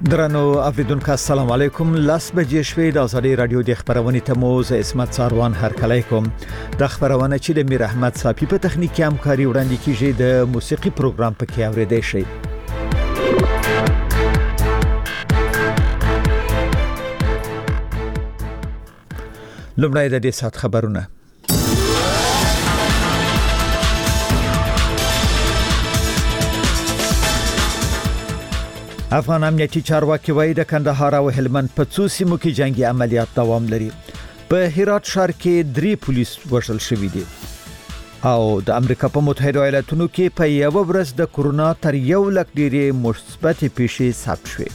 درنو اوریدونکو السلام علیکم. لاس بجې شوې د ازادي رادیو د خبرونې تموز اسمت ساروان هرکلی کوم. د خبرونه چې د میر احمد صافي په تخنیکی همکاري وړاندې کیږي د موسیقي پروګرام پکې اوریدئ شئ. لومړی د دې سات خبرونه. افغان امنیتي چارواکي وایي د کندهار او هلمند په څو سیمو کې جنگي عملیات دوام لري. په هرات ښار کې 3 پولیس وژل شوي دي. او د امریکا په متحده ایالاتونو کې په یو ورځ د کورونا تر 1 لک ډېرې مثبت پیښې ثبت شوې.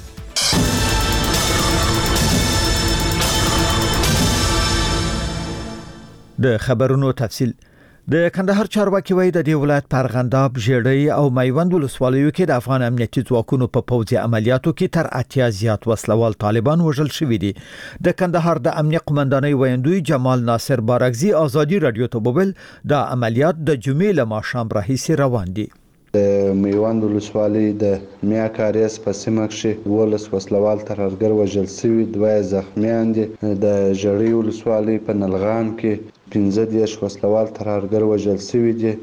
د خبرونو تفصیل. د کندهار چارواکي وایي د دې ولایت په ارغنداب، ژیړی او میوند ولسوالیو کې د افغان امنیتي ځواکونو په پوځي عملیاتو کې تر 80 زیات وسلوال طالبان وژل شوي دي. د کندهار د امنیت قومندانۍ ویاندوی جمال ناصر بارکزي ازادي رادیو ته وویل د عملیات د جمعې له ماښام راهیسې روان دي. د میوند ولسوالۍ د میا کاریس په سیمه کې 12 وسلوال ترهګر وژل شوي، 2 زخمیان دي. د ژړی ولسوالۍ په نلغام کې 15 وسلوال ترهګر وژل شوي دي.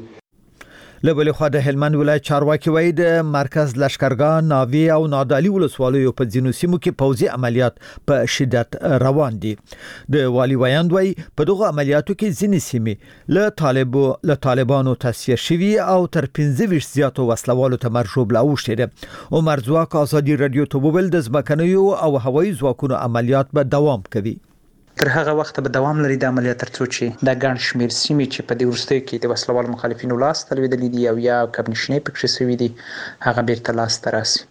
له بلې خوا د هلمند ولایت چارواکي وایي د مرکز لشکرګاه، ناوی او نادعلي ولسوالیو په ځینو سیمو کې پوځي عملیات په شدت روان دي. د والي ویاند وایي په دغه عملیاتو کې ځینې سیمې له طالبانو تصفیه شوي او تر 15 زیاتو وسلوالو ته مرشوب لاوښتي دي. عمر ځواک ازادي رادیو ته وویل د ځمکنیو او هوایي ځواکونو عملیات به دوام کوي. تر هغه وخت به دوام لري د عملیات ترڅو چې د ګڼ شمیر سیمې چې په دې وروستیو کې د وسلوال مخالفینو لاس ته لوېدلي دي او یا کبنشینې پکې شوي دي، هغه بیرته لاس ته راسي.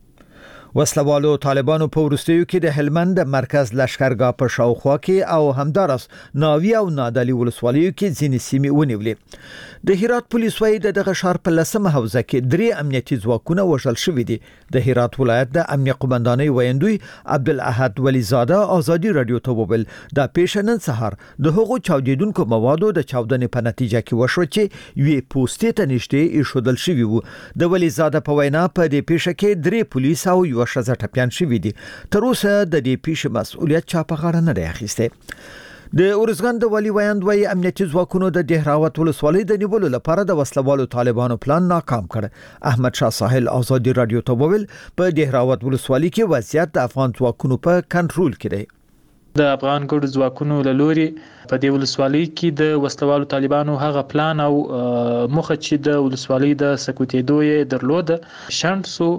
وسلوالو طالبانو په وروستیو کې د هلمند مرکز لشکرګاه په شاوخوا کې او همدارس ناوی او نادعلي ولسوالیو کې ځینې سیمې ونیولې. د هرات پولیس وایي دغه ښار په 10مه حوزه کې 3 امنیتي ځواکونه وژل شوي دي. د هرات ولایت د امنیت قومندانۍ ویاندوی عبدالاحد ولیزاده ازادي رادیو ته وویل د پیښې نن سهار د هغو چاودیدونکو موادو د چاودنې په نتیجه کې وشو چې یوې پوستې ته نږدې ایښودل شوي وو. د ولیزاده په وینا په دې پیښه کې 3 پولیس او یو شزه ټپیان شوي دي. تر اوسه د دې پیښې مسؤلیت چا په غاړه نه دی اخیستی. د ارزګان د والي ویاند وایي امنیتي ځواکونو د دهراوت ولسوالۍ د نیولو لپاره د وسلوالو طالبانو پلان ناکام کړ. احمد شاه ساحل ازادي رادیو ته وویل په دهراوت ولسوالۍ کې وضعیت د افغان ځواکونو په کنټرول کې دی. د افغان ګډو ځواکونو له لوري په دې ولسوالۍ کې د وسلوالو طالبانو هغه پلان او مخه چې د ولسوالۍ د سکوتېدو یې درلود شند سو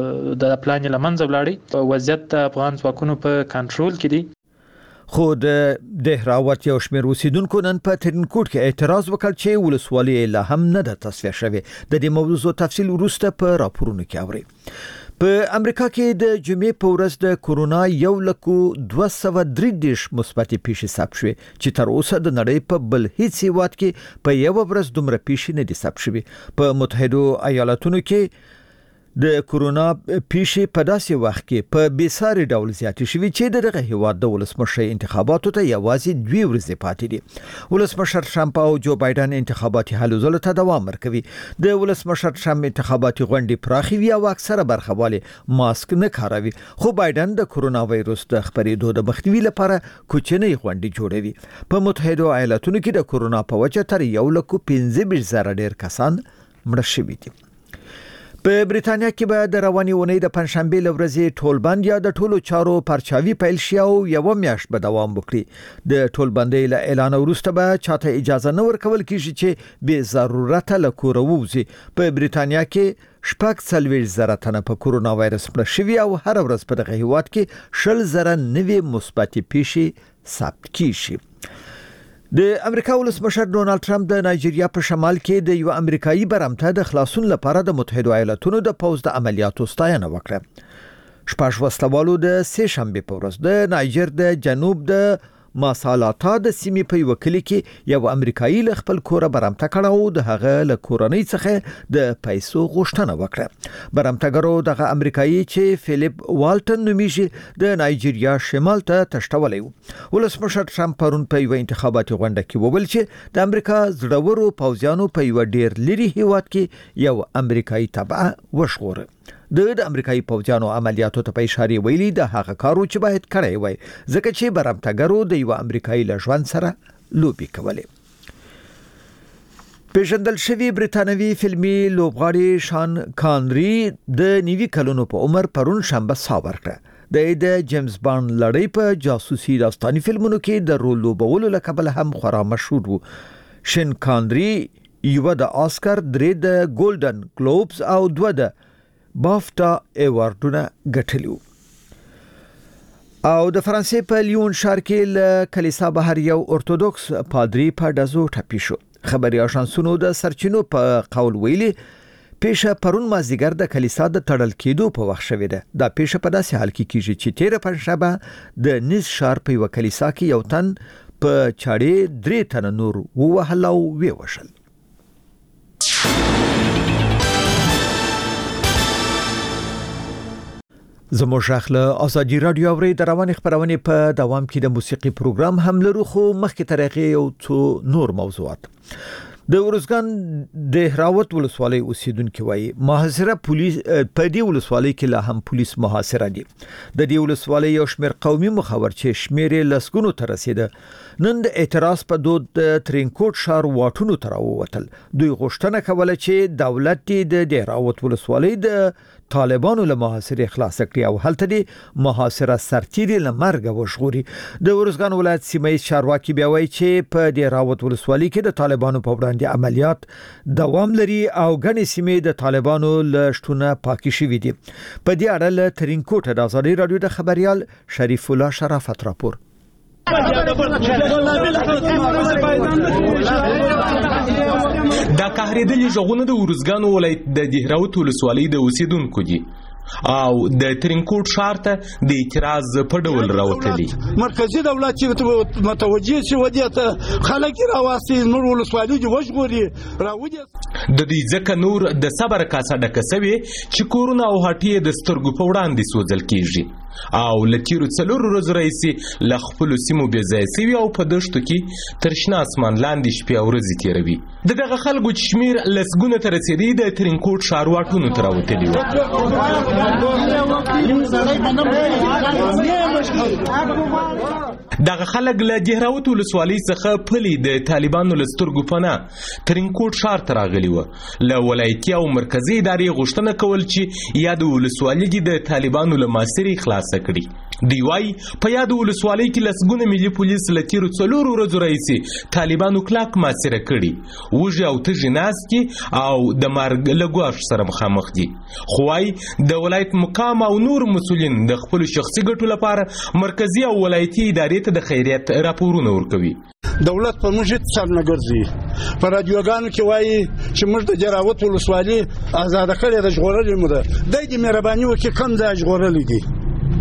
د پلان لمنځه ولاړی. وضعیت د افغان ځواکونو په کنټرول کې دی. خو د دهراوت یو شمېر اوسیدونکو نن په ترینکوټ کې اعتراض وکړ چې ولسوالۍ لا هم نه ده تصفیه شوې. د دې موضوع تفصیل وروسته په راپورونو کې اورئ. په امریکا کې د جمعې په ورځ د کورونا 1,233 مثبت پیښې ثبت شوې چې تر اوسه د نړۍ په بل هیڅ هیواد کې په یو ورځ دومره پیښې نه دي ثبت شوې. په متحده ایالاتونو کې د کورونا پیښې په داسې وخت کې په بیساري ډول زیاتې شوې چې دغه هیواد د ولسمشر انتخاباتو ته یوازې 2 ورځې پاتې دي. ولسمشر ټرمپ او جو بایدن انتخاباتي هلو ځلو ته دوام ورکوي. د ولسمشر ټرمپ انتخاباتي غونډې پراخي وي او اکثره برخوالي ماسک نه کاروي، خو بایدن د کورونا وایروس د خپرېدو د مخنیوي لپاره کوچنۍ غونډې جوړوي. په متحده ایالاتونو کې د کورونا په وجه تر 1,15,000 ډېر کسان مړه شوي دي. په بریتانیا کې به د رواني اونۍ د پنځشنبې له ورځې ټولبند یا د ټولو چارو پرچاوي پیل شي او یو میاشت به دوام وکړي. د ټولبندۍ له اعلان وروسته به چاته اجازه نه ورکول کیږي چې بې ضرورته له کوره ووځي. په بریتانیا کې 40,000 تنه په کورونا وایرس مړه شوي او هر ورځ په دغه هیواد کې 60,000 نوې مثبت پیښې ثبت کیږي. د امریکا ولسمشر ډونالد ټرمپ د نایجیریا په شمال کې د یو امریکایي برمته د خلاصون لپاره د متحده ایالاتونو د پوځ د عملیاتو ستاینه وکړه. 6 وسلوالو د سه شنبه په ورځ د نایجر د جنوب د ماسالاتا د سیمې په یو کلی کې یو امریکایي له خپل کوره برمته کړه او د هغه له کورنۍ څخه د پیسو غوښتنه وکړه. برمتګرو دغه امریکایي چې فلیپ والټن نومیږي د نایجیریا شمال ته تښتولی و. ولسمشر ټرمپ پرون په یو انتخاباتي غونډه کې وویل چې د امریکا زړورو پوځیانو په یو ډیر لري هیواد کې یو امریکایي تبعه وشغوره. د امریکایي پوځیانو عملیاتو ته په اشاره ویلي د هغه کارو چې باید کړی وای ځکه چې برمتګرو د یو امریکایي له ژوند سره لوبي کولې. پیژندل شوی بریتانوي فلمي لوبغاړی شان کانری د 90 کلونو په عمر پرون شنبه ساه ورکړه. د جیمز بانډ لړۍ په جاسوسي داستاني فلمونو کې د رول لوبولو له کبله هم خورا مشهور وو. شان کانری یو د آسکر، 3 د ګولډن ګلوبز او 2 د بافتا ایوارډونه ګټلي. او د فرانسې په لیون ښار کې له کلیسا بهر یو ارتودوکس پادری په ډزو ټپي شو. خبري اژانسونو د سرچینو په قول ویلي پیښه پرون مازدیګر د کلیسا د تړل کېدو په وخت شوې ده. دا پیښه په داسې حال کې کیږي چې 13 پنځشنبه د نیز ښار په یو کلیسا کې یو تن په چاړې 3 تنه نور ووهل او ویوشل. زموږ شاخله ازادي رادیو اوري د روان خبرونه په دوام کې د موسیقي پروګرام هم لرو، خو مخکې طریقې او څو نور موضوعات. د ورزګان د هراوت ولسوالۍ اوسیدونکو وایي محاصره پولیس په دې ولسوالۍ کې لا هم پولیس محاصره دي. د دې ولسوالۍ یو شمېر قومي مخاور چې شمېر لسګونو ته رسیده نن د اعتراض په دود د ترینکوټ ښار واټونو ته راووتل. دوی غوښتنه کوله چې دولت د هراوت ولسوالۍ د طالبانو له محاصرې خلاص کړي او هلته د محاصره سرتیري له مرګ وژغوري. د ورزګان ولایت سیمه چارواکي بیا وایي چې په د هراوت ولسوالۍ کې د طالبانو په وړاندې عملیات دوام لري او ګڼې سیمې د طالبانو له شتونه پاکي شوې دي. په دې اړه له ترینکوټ د ازادي رادیو د خبريال شریف الله شرافت راپور. دا قهرېدلې ژغونه د ورزګان ولایت د هراوت ولسوالۍ د اوسیدونکو دي او د ترینکوټ ښار ته د اعتراض په ډول راوتلي. مرکزی دولت چې متوجه شي ودی ته خلک راواسي نور ولسوالۍ دی وژغوري راودي. د دې ځکه نور د صبر کاسه ډکسوي چې کورونه او هټۍ د سترګو په وړاندې سوځل کیږي او لتیرو څلور ورځې راځي ل خپل سیمو بې ځای سوي او په دشتو کې تر شنه اسمان لاندې شپې او ورځې تیروي. دغه خلکو چې شمیر لسګونه ته رسیدي د ترینکوټ ښار واټونو ته راوتلي وو. دغه خلک له هراوت ولسوالۍ څخه پلي د طالبانو له سترګو پناه ترینکوټ ښار ته راغلي وو. له ولایتي او مرکزي ادارې غوښتنه کول چې یا د ولسوالۍ د طالبانو له محاصرې خلاص کړي. دی وايي په یاد ولسوالۍ کې لسګونه ملي پولیس له تیرو څلورو ورځو راهیسې طالبانو کلاک محاصره کړي، وږي او تږي ناست او د مرګ له ګواښ سره مخامخ دي. خو وايي د ولایت مقام او نور مسؤلین د خپل شخصي ګټو لپاره مرکزي او ولایتي ادارې ته د خیریت راپورونه ورکوي. دولت په موږ هیڅ څه نه ګرځي. په رادیوګانو کې وایي چې موږ د هراوت ولسوالۍ آزاده کړې ده، ژغورلې مو ده. د مهرباني وکړي کوم ځای ژغورلې دي.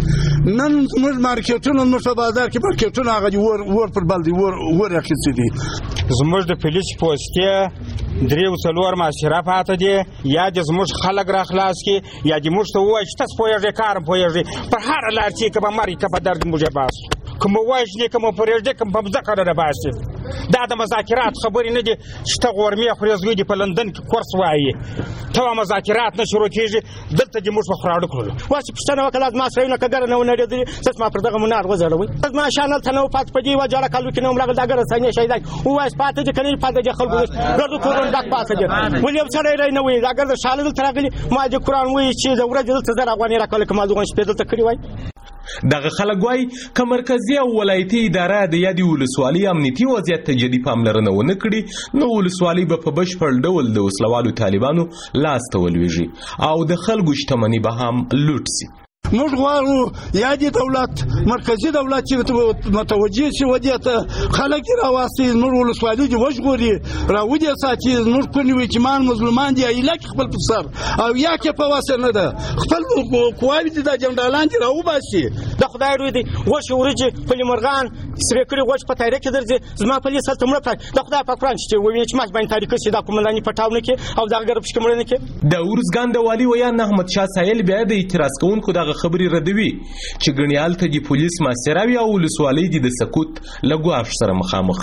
نن زموږ مارکیټونه زموږ په بازار کې مارکیټونه هغه دي ور پر بل دي ور اخیستي دي. زموږ د پولیس پوستې 3-4 محاصره پاته دي، یا د زموږ خلک را خلاص کړي یا د موږ ته ووایي چې تاسو پوهېږئ کار پوهېږئ په هره لار چې که به مرګ که په درد موږ یې باسو، که مو وژنې که مو پرېږدي که په مځکه را باسي. دا د مذاکرات خبرې نه دي چې ته غورمې خورې زوی دې په لندن کې کورس وایي، ته مذاکرات نه شروع کېږي. دلته دې موږ په خوراړه کړلو. واسې پوښتنه وکړه زما سرونه که ګره نه ونړېدلي زه زما پر دغه منار وځړوئ. زما شان هلته نه و پاتې په دې یوه جوړه کالو کې نه وم راغلی دا ګره سینې شهیدان ووایاست پاتې دي که نه دي پاتې دي خلکو ګردو کورونه ډک پاتې دي. ولې یو سړی رای نه وایي دا ګرده شاله دلته راغلي ما دې قرآن وایي چې د ورځې دلته 1000 افغانۍ راکولی که ما دغه شپې دلته کړي وای. دغه خلک وایي که مرکزي او ولایتي اداره د یادې ولسوالۍ امنیتي وضعیت ته جدي پاملرنه ونه کړي نو ولسوالۍ به په بشپړ ډول د وسلوالو طالبانو لاس ته ولویږي او د خلکو شتمني به هم لوټ سي. موږ غواړو یا د دولت مرکزي دولت چې متوجه شي ودی ته خلک راواسي نور ولسوالۍ دی وژغوري راودي ساتي نور کونی وچمان مظلومان دی ایله خپل پر او یا کې په واسه نه ده خپل قواوی د جنرالان دی راو باسي. د خدای روی دی غوښ ورجه پلی مرغان سپیکري غوښ په تاریخ کې درځي زما پولیس هلته مړه کړ. د خدای په قرآن چې ویني چې ماش باندې تاریخ کې دا کومنداني پټاونه کې او دا ګرب شکمړنه کې. د ورزګان د والی ویان احمد شاه سایل بیا د اعتراض کوونکو دغه خبري ردوي چې ګڼیال ته د پولیس محاصره وي او ولسوالۍ د سکوت له ګواښ سره مخامخ وي.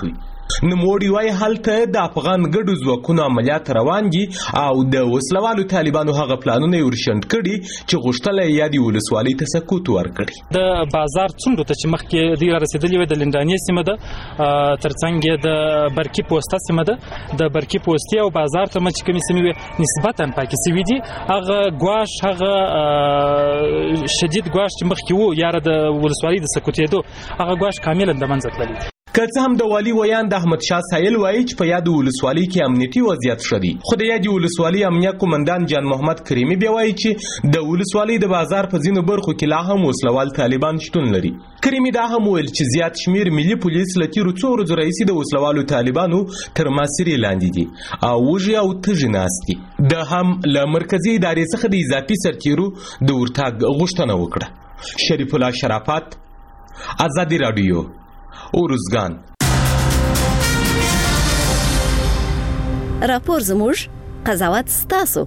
نوموړي وایي هلته د افغان ګډو ځواکونو عملیات روان دي او د وسلوالو طالبانو هغه پلانونه یې ورشنډ کړي چې غوښتل یې یا د ولسوالۍ ته سقوط ورکړي. د بازار څومره ته چې مخکې دوی رارسېدلي وي د لندانې سیمه ده، ترڅنګ یې د برکي پوسته سیمه ده، د برکي پوستې او بازار ته چې کومې سیمې وي نسبتا پاکې سوي دي. هغه ګواښ، هغه شدید ګواښ چې مخکې و یاره د ولسوالۍ د سقوطېدو، هغه ګواښ کاملا د منځه تللی دی. که څه هم د والي ویان د احمد شاه سایل وایي چې په یاد ولسوالۍ کې امنیتي وضعیت ښه دی، خو د یادې ولسوالۍ امنیه قومندان جان محمد کریمي بیا وایي چې د ولسوالۍ د بازار په ځینو برخو کې لا هم وسلوال طالبان شتون لري. کریمي دا هم ویل چې زیات شمیر ملي پولیس له تیرو څو ورځو راهیسې د وسلوالو طالبانو تر محاصرې لاندې دي او وږي او تږي ناست دي. د هم له مرکزي ادارې څخه د اضافي سرتیرو د ورتګ غوښتنه وکړه. شریف الله شرافت، ازادي راډیو، اروزګان. راپور زموږ، قضاوت ستاسو.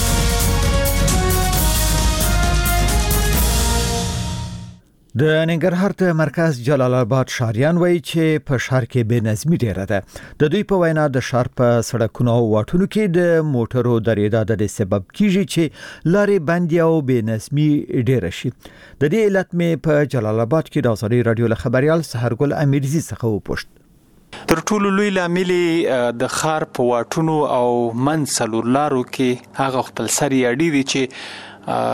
د ننګرهار د مرکز جلال آباد ښاریان وایي چې په ښار کې بې نظمي ډیره ده. د دوی په وینا د ښار په سړکونو او واټونو کې د موټرو درېدا د سبب کیږي چې لارې بندي او بې نظمي ډیره شي. د دې علت مې په جلال آباد کې د ازادي رادیو له خبريال سحرګل امیرزي څخه وپوښت. تر ټولو لوی لامل د ښار په واټونو او منځلور لارو کې هغه خپل سر یاړي دي چې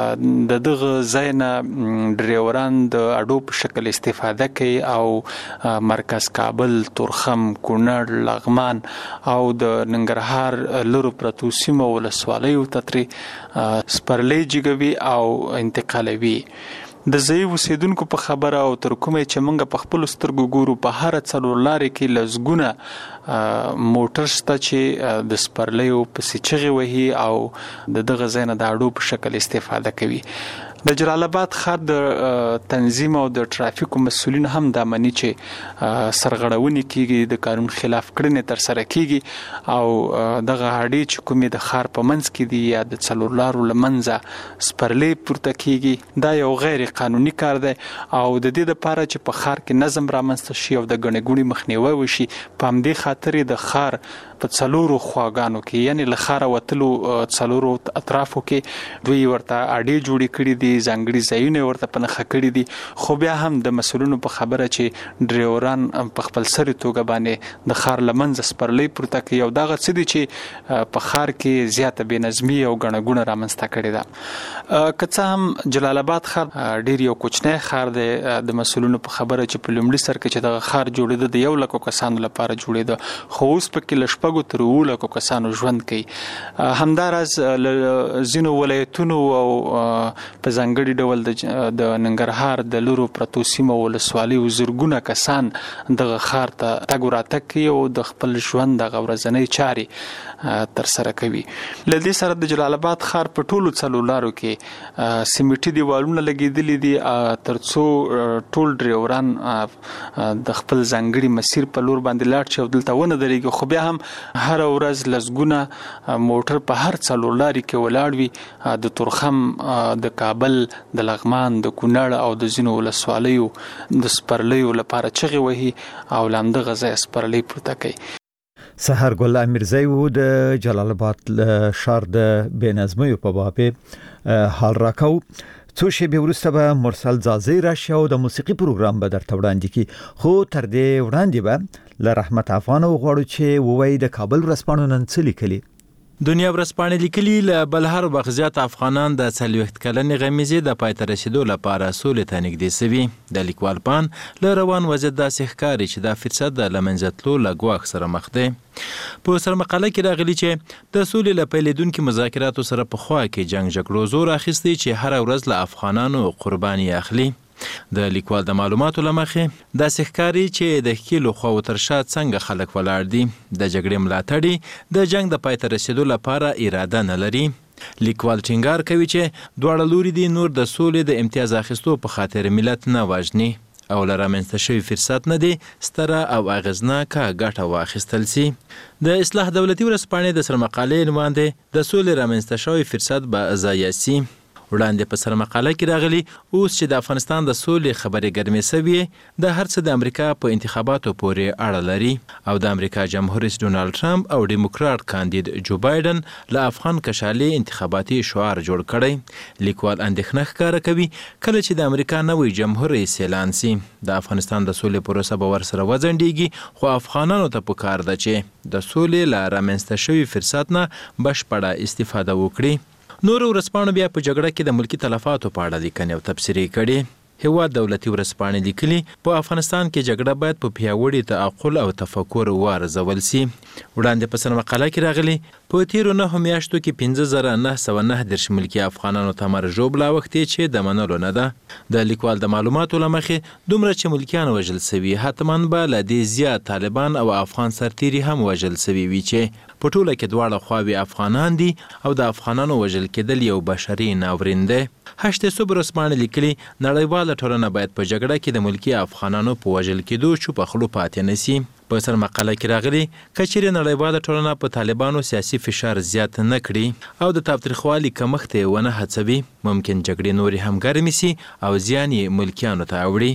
د دغه ځای نه ډریوران د اډو په شکل استفاده کوي او مرکز کابل، تورخم، کونړ، لغمان او د ننګرهار لرو پرتو سیمو ولسوالیو ته ترې سپرلۍ جګوي او انتقالوي. د ځای اوسیدونکو په خبره او تر کومه چې موږ په خپل سترګو ګورو په هر څلور لارې کې لزګونه موټر شته چې د سپرلیو پسې چغې وهي او د دغه ځای نه د اډو په شکل استفاده کوي. د جلال آباد ښار د تنظیم او د ټرافیکو مسؤلین هم دا مني چې سرغړونې کیږي، د قانون خلاف کړنې تر سره کیږي او دغه اډې چې کومې د ښار په منځ کې دي یا د څلور لارو له منځه سپرلۍ پورته کیږي، دا یو غیر قانوني کار دی او د دې لپاره چې په ښار کې نظم رامنځته شي او د ګڼې ګوڼې مخنیوی وشي، په همدې خاطر د ښار په څلورو خواګانو کې یعنی له ښاره وتلو څلورو اطرافو کې دوی ورته اډې جوړې کړي دي، ځانګړي ځایونه ورته په نښه کړي دي. خو بیا هم د مسؤلینو په خبره چې ډریوران په خپل سري توګه باندې د ښار له منځه سپرلۍ پورته کوي او دغه څه دي چې په ښار کې زیاته بې نظمي او ګڼه ګوڼه رامنځته کړې ده. که څه هم جلال آباد ښار ډېر یو کوچنی ښار دی، د مسؤلینو په خبره چې په لومړي سر کې چې دغه ښار جوړېده د 100,000 کسانو لپاره جوړېده، خو اوس پکې له 6 تر 7 کسانو ژوند کوي. همداراز ځینو ولایتونو او په ځانګړي ډول د ننګرهار د لرو پرتو سیمو ولسوالیو زرګونه کسان دغه ښار ته تګ راتګ کوي او د خپل ژوند دغه ورځنۍ چارې تر سره کوي. له دې سره د جلال آباد ښار په ټولو څلور لارو کې سیمټي دیوالونه لګېدلي دي تر څو ټول ډریوران د خپل ځانګړي مسیر په لور باندې لاړ شي او دلته ونه درېږي. خو بیا هم هر ورځ لسګونه موټر په هر څلور لارې کې ولاړ وي، د تورخم، د کابل، د لغمان، د کونړ او د ځینو ولسوالیو د سپرلیو لپاره چغې وهي او له همدغه ځایه سپرلۍ پورته کوي. سحرګل امیرزی و د جلال آباد ښار د بې نظمیو په باب حال راکاو. څو شېبې وروسته به مرسل زازی راشي او د موسیقي پروګرام به درته وړاندې کړي. خو تر دې وړاندې به له رحمت افغان وغواړو چې ووایي د کابل ورځپاڼو نن څه لیکلي. دنیا ورځپاڼې لیکلي له بل هر وخت زیات افغانان د 40 کلنې غمیزې د پای ته رسیدو لپاره سولې ته نږدې سوي. د لیکوال پان له روان وضعیت داسې ښکاري چې دا فرصت د له منځه تلو له ګواښ سره مخ دی. په سرمقاله کې راغلي چې د سولې له پیلېدونکو مذاکراتو سره په خوا کې جنګ جګړو زور اخیستی چې هر ورځ له افغانانو قرباني اخلي. د لیکوال د معلوماتو له مخې داسې ښکاري چې د ښکېلو خواو تر شا څنګه خلک ولاړ دي. د جګړې ملاتړي د جنګ د پای ته رسیدو لپاره اراده نه لري. لیکوال ټینګار کوي چې دواړه لوري دي نور د سولې د امتیاز اخیستو په خاطر ملت نه وژني او له رامنځته شوي فرصت نه دی ستره او اغېزناکه ګټه واخیستل سي. د اصلاح دولتي ورځپاڼې د سرمقالې عنوان دی د سولې رامنځته شوی فرصت به ضایع سي. وړاندې په سرمقاله کې راغلي اوس چې د افغانستان د سولې خبرې ګرمې سوي د هر څه د امریکا په انتخاباتو پورې اړه لري او د امریکا جمهور رئیس ډونالد ټرمپ او ډیموکراټ کاندید جو بایدن له افغان کشالي انتخاباتي شعار جوړ کړی. لیکوال اندېښنه ښکاره کوي کله چې د امریکا نوی جمهور رئیس اعلان سي د افغانستان د سولې پروسه به ورسره وځنډیږي، خو افغانانو ته پکار ده چې د سولې له رامنځته شوي فرصت نه بشپړه استفاده وکړي. نورو ورځپاڼو بیا په جګړه کې د ملکي تلفاتو په اړه لیکنې او تبصرې کړي. هیواد دولتي ورځپاڼې لیکلي په افغانستان کې جګړه باید په پیاوړي تعقل او تفکر وارزول سي. وړاندې په سرمقاله کې راغلي په تیرو 9 میاشتو کې 5909 ملکي افغانانو ته مرګ ژوبله وختې چې د منلو نه ده. د لیکوال د معلوماتو له مخې دومره چې ملکیان وژل سوي حتما به له دې زیات طالبان او افغان سرتیري هم وژل سوي وي چې په ټوله کې دواړه خواوې افغانان دي او د افغانانو وژل کېدل یو بشري ناورین دی. هشت صبح ورځپاڼه لیکلي نړیواله ټولنه باید په جګړه کې د ملکي افغانانو په وژل کېدو چوپه خوله پاتې نه سي. په سرمقاله کې راغلي که چیرې نړیواله ټولنه په طالبانو سیاسي فشار زیات نه کړي او د تاوتریخوالي کمښت یې ونه هڅوي، ممکن جګړې نورې هم ګرمې سي او زیان یې ملکیانو ته اوړي.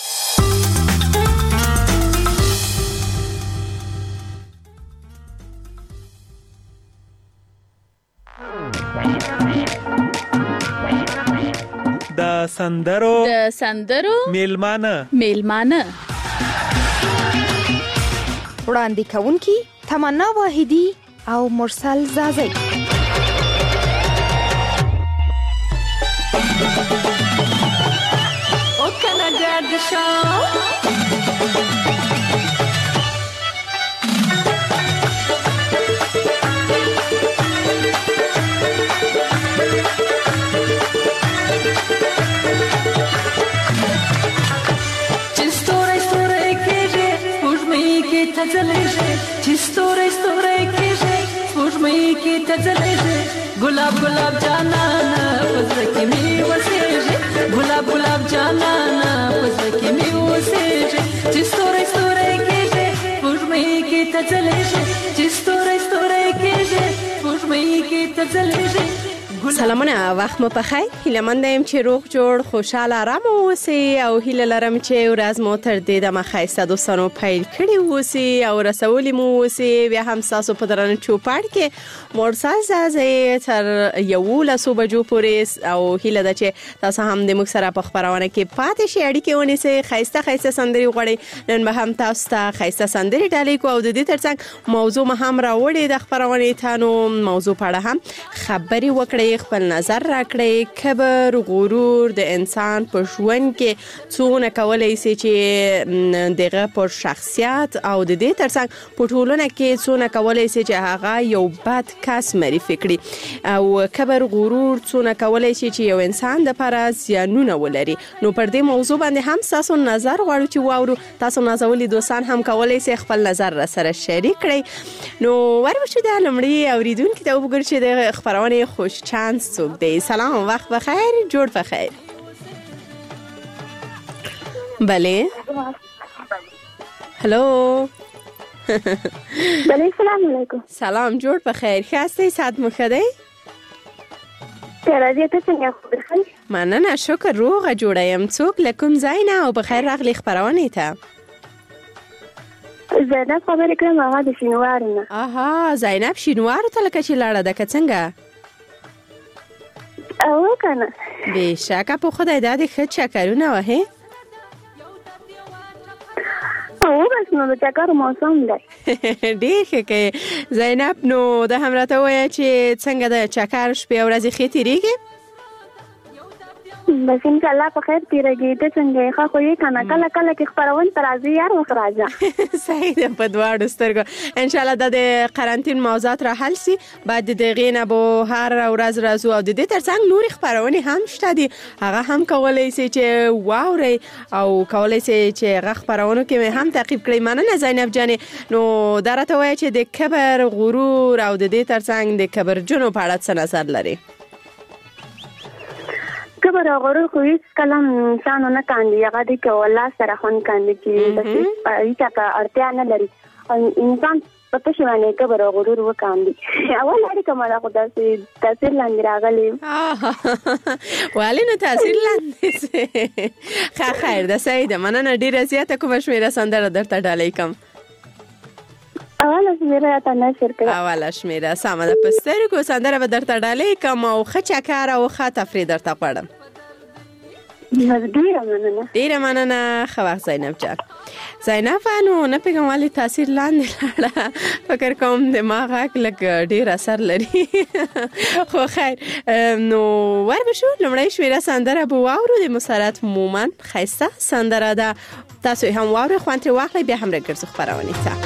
د سندرو میلمانه وړاندې کوونکي تمنا واحدي او مرسل زازی. او کنه ګرد شو गुलाब गुलाब जानाना पसकी में वसेजे गुलाब गुलाब जानाना पसकी में वसेजे चिस्तोरे स्तोरे केजे पुष्मई के तचलेजे चिस्तोरे स्तोरे केजे पुष्मई के तचलेजे. سلامونه، وخت مو بخیر. هیله‌مند یم چې روغ جوړ خوشحال آرام اوسئ او هیله لرم چې ورځ مو تر دې دمه ښایسته دوستانو پیل کړي اوسئ او رسولي مو اوسئ. بیا هم ستاسو په درانه چوپړ کې مرسل زازی تر 11 بجو پورې او هیله ده چې تاسو هم د موږ سره په خبرونه کې پاتې شئ، اړیکې ونیسئ، ښایسته سندري غواړئ. نن به هم تاسو ته ښایسته سندري ډالۍ کوو او د دې ترڅنګ موضوع هم راوړې د خبرونې ته. نو موضوع په اړه هم خبري وکړئ، خپل نظر راکړئ. کبر غرور د انسان په ژوند کې څونه کولای شي چې دغه پر شخصیت او د دې ترڅنګ په ټولنه کې څونه کولای شي چې هغه یو بد کس معرفي کړي او کبر غرور څونه کولای شي چې یو انسان د لپاره زیانونه ولري. نو پر دې موضوع باندې هم تاسو نظر غواړو چې واورو. تاسو نازولي دوستان هم کولای شي خپل نظر را سره شریک کړئ. نو ورشو د لمړی اوریدونکو ته وګورئ چې د خبرونه خوش چانس څوک دی. سلام، وقت بخیر، جوړ بخیر. بله هلو بله، سلام علیکم. سلام، جوړ بخیر. خسته صحت مو ښه دی؟ راځي ته څنګه خبرې؟ مننه، شکر، روغه جوړه یم. څوک له کوم ځای نه او بخیر راغلی خبرونه ته؟ زینب خبرې کوم، هغه د شینوار نه. آها، زینب شینوار ته لکه چې لاړه ده که څنګه؟ او کنه بشکه په خدای د ښه چکرونه وهې. او بس نو د چکر موسم دی. ډېر ښه کوي زینب. نو د هم راته ووایه چې څنګه د چکر شپې او ورځې ښې تېرېږي؟ بس انشاءالله په خیر تیرېږي. ته څنګه یې؟ ښه خو یې کنه کله کله کې خپرون ته راځي یار وخت راځه. صحیح ده، په دواړو سترګو. انشاءالله د قرنطین موضوعات را حل سي. بعد د دغې نه به هر ورځ راځو او د دې ترڅنګ نورې خپرونې هم شته دي، هغه هم کولی سي چې واورئ او کولی سي چې هغه خپرونو کې مې هم تعقیب کړئ. مننه زینب جانې. نو دا راته وایه چې د کبر غرور او د دې ترڅنګ د کبرجنو په اړه څه نظر لري؟ کبر او غرور خو هیڅ کلم انسان نه کاندي، هغه دی که الله سره خون کاندي چې بس هیڅ اړتیا نه لري. انسان پته شوانه کبر او غرور وکاندي اول اړیکه مړه خو داسې تاثیر لاندې راغلی والي نو تاثیر لاندې خیر ده صحیح ده مننه ډیره زیاته کومه شمیره سندره درته ډالۍ کوم اوله شمیره تا نشر کړه اوله شمیره سمه ده په سترګو سندره به درته ډالۍ کوم او ښه چکر او ښه تفریح درته غواړم ډیره مننه ښه وخت زینب جان زینب نو نه پیغام والی تاثیر لاندې لاړه فکر کوم دماغ لږ ډیر اثر لري خو خیر نو وربشو لمړی شمیره سندره به واورو د مسرت مومن ښایسته سندره ده تاسو هم واورئ خوند ترې واخلئ بیا هم راګرځو خپرونې ته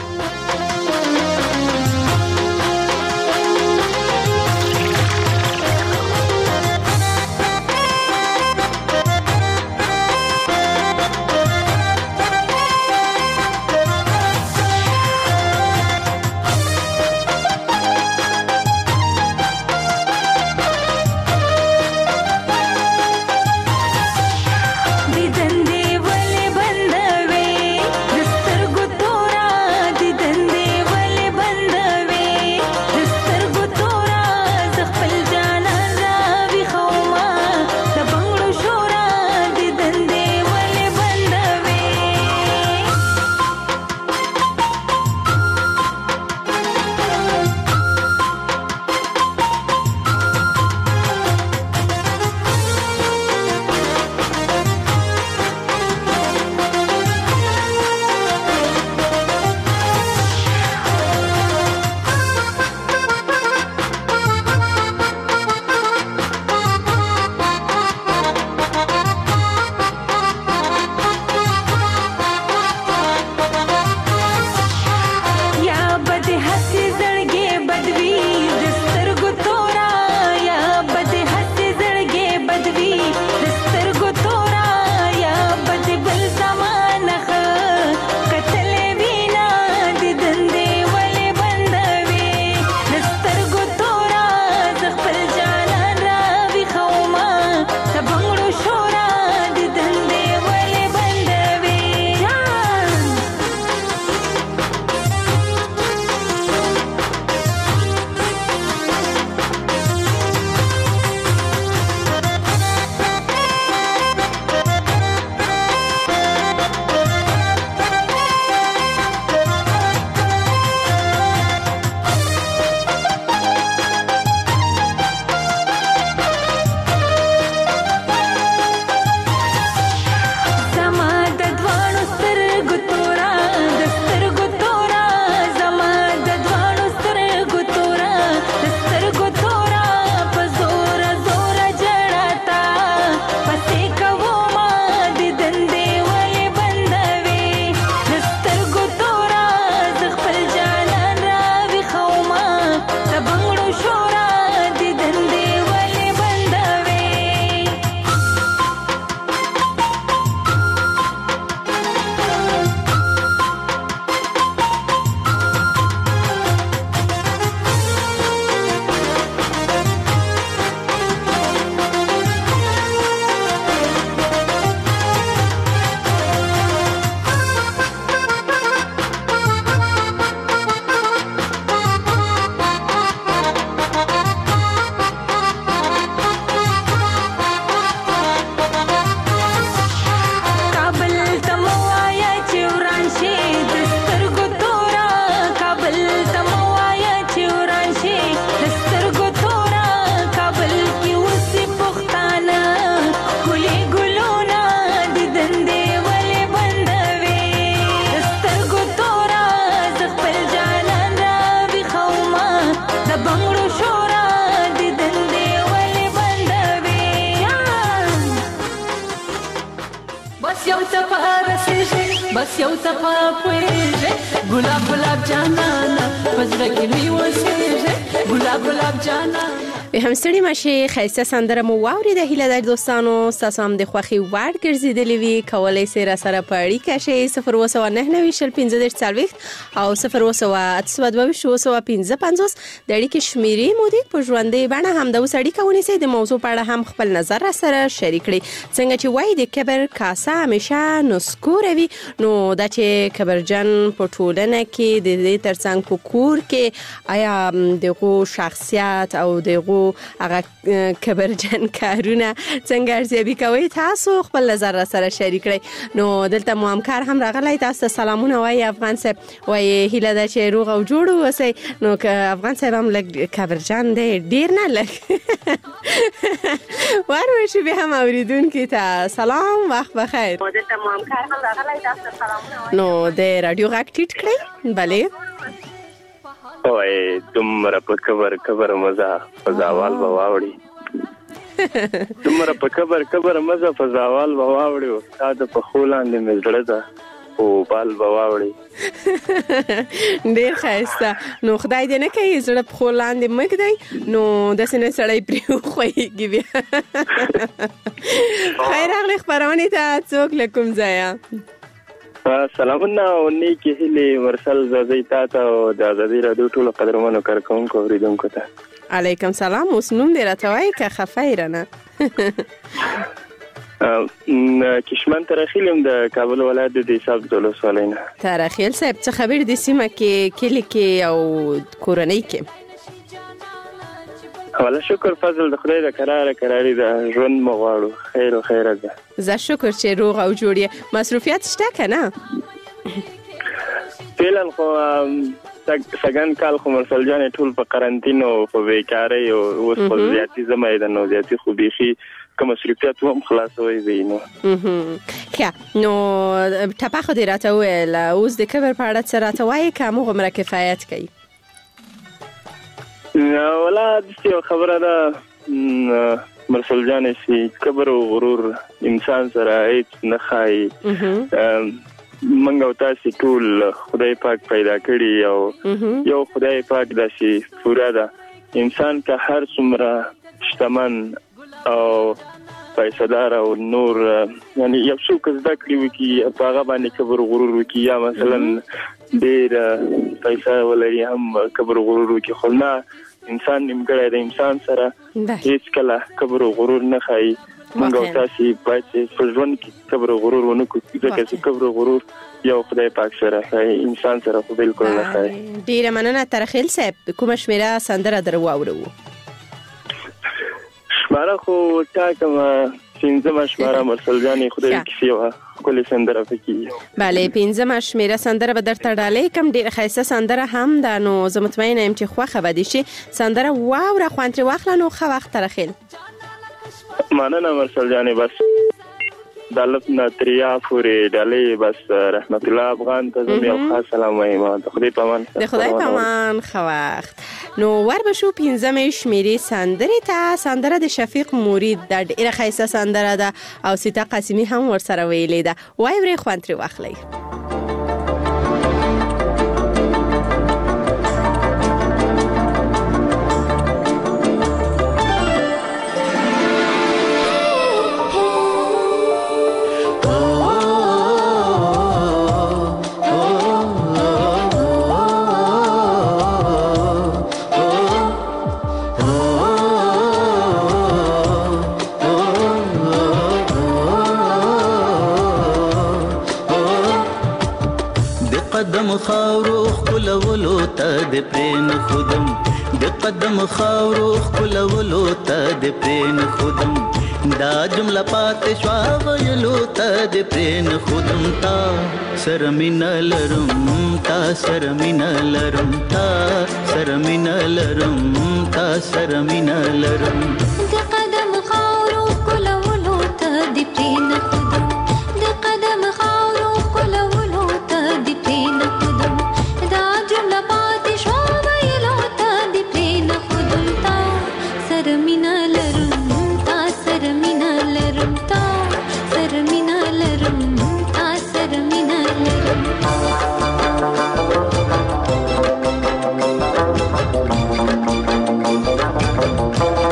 بس یو څپه پوهېږې ګلاب ګلاب جانانه په زړه کې مې اوسېږې ګلاب ګلاب جانانه هم ستړي مشه خیسته سندره مو واوري د هیله د دوستانو تاسو هم د خوخي وړ ګرځیدلې وی کولای سره سره پړی کشي 019901540 او 0208215 د اړیکې شمیرې مو دي په ژوندې باندې هم د وسړي کوونی سي د موضوع په اړه هم خپل نظر سره شریک کړي څنګه چې وای د کبر کاسه همیشه نسکوروي نو د چې کبرجن په ټولنه کې د دې ترڅنګ په کور کې آیا دغه شخصیت او دغه هغه کبرجن کارونه څنګه ارزیابي کوي تاسو خپل نظر سره شریک کړئ نو دلته مو همکار هم راغلی تاسو سلامونه وای افغان صاحب وای هیله ده چې روغ او جوړ اوسئ نو که افغان صاحب هم لګ کبرجن دی ډیر نه لګ ورشي به هم اوریدونکو ته سلام وخت بخیر دلته مو همکار هم راغلی تاسو سلامونه نو د رادیو غږ ټیټ کړئ بله وای تمره په کبر مزه فزاوال بواوړي تمره په کبر مزه فزاوال بواوړي تا د په خولاندې مزړه ده او بال بواوړي ډیر ښایسته نو خدای دې نه کوي زړه په خولاندې مګدای نو د سینې سړی پریو خوېږي بیا خیر اغلی خبرونه ته څوک لکم ځایا سلامونه او نیکی هیله ورسل زازی تا ته او د ازادي رادیو ټولو قدرمنو کارکونکو اوریدونکو ته علیکم سلام اوس نوم دې راته وایي که خفه یې رانه کشمن ترخیل هم د کابل ولایت د حساب ولسوالۍ نه ترخیل صاحب څه خبر دي سیمه کې کلی کې او کورنۍ کې والله شکر فضل د خدای د قراری د ژوند مغواړو خیر او خیره ده زه شکر چې روغ او جوړ یې مصروفیت شته کنه فعلا خو سګن کال خو مرسل جان ټول په قرنټین او په بیکاری او اوس په زیاتی زمای د نو زیاتی خو بيخي کوم مصروفیت هم خلاصوي وینو ښه نو ټپه خو دې راته ویل اوس د کبر په اړه څه راته وایي که موږ عمره کفایت کوي ولا دستي خبره ده مرسل جان شي کبر او غرور انسان سره هیڅ نه خای منګ او تاسو ټول خدای پاک پیدا کړی او یو خدای پاک داسي پورا ده انسان که هر څومره شتمن او پیسادار او نور یعنی یو څوک زده کړی وکي په هغه باندې کبر غرور وکي یا مثلا ډیر پیسې ولري هم کبر غرور وکي خو نه انسان نیمګړی د انسان سره هیڅ کله کبر غرور نه خای موږ او تاسو باید په ژوند کې کبر غرور ونه کوو ځکه چې کبر غرور یو خدای پاک سره خای انسان سره خو بالکل نه خای ډیره مننه ترخیل صاحب کومه شمیره سندره درو واورو شماره خو ټاکم پنځمه شماره مرسل جانې خدای کیسې وه ښکلې سندره پکې بله پنځمه شمیره سندره به درته ډالۍ کم ډېره ښایسته سندره هم ده نو زه مطمئنه یم چې خوښه به دې شي سندره واوره خوند ترې واخله نو ښه وخت ترخیل مننه مرسل جانې بس دالت ناتریا پورې ډالۍ بس رحمت الله افغان ته زم یو خاص سلام وایم د خدای په امان د خدای په امان ښه وخت نو ور به شو پنځمې شمیرې سندرې ته سندره د شفیق مرید د ډېره ښایسته سندره ده او سیتا قاسمي هم ورسره ویلې ده وای ورې خوند ترې واخلئ قدم خاورو خلولو ته د پرین خودم د قدم خاورو خلولو ته د پرین خودم دا جمله پاتې شو ویلو ته د پرین خودم تا سرمینه لرم تا سرمینه لرم تا سرمینه لرم تا سرمینه لرم د قدم خاورو خلولو ته د پرین خودم د قدم خاورو خلولو ته د پرین خودم دا جمله پاتې شو ویلو ته د پرین خودم تا سرمینه لرم تا سرمینه لرم تا سرمینه لرم تا سرمینه لرم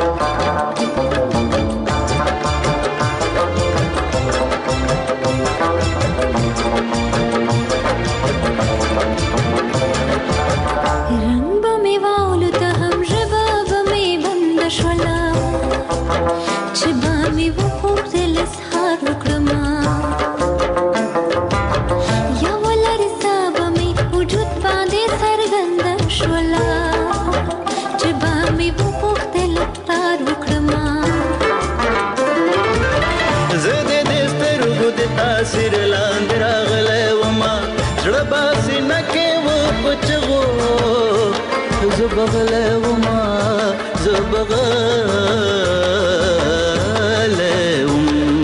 راغلی وما زه بغلی وم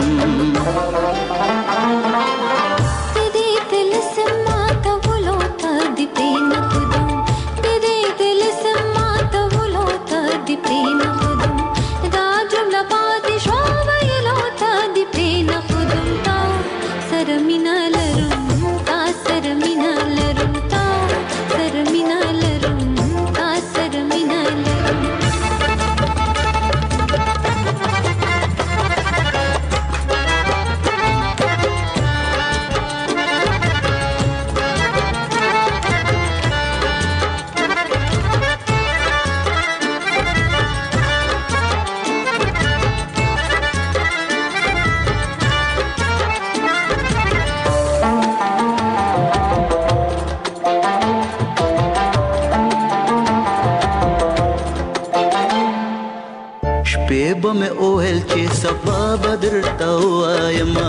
به مې اوهل چې صفا بدرته وایما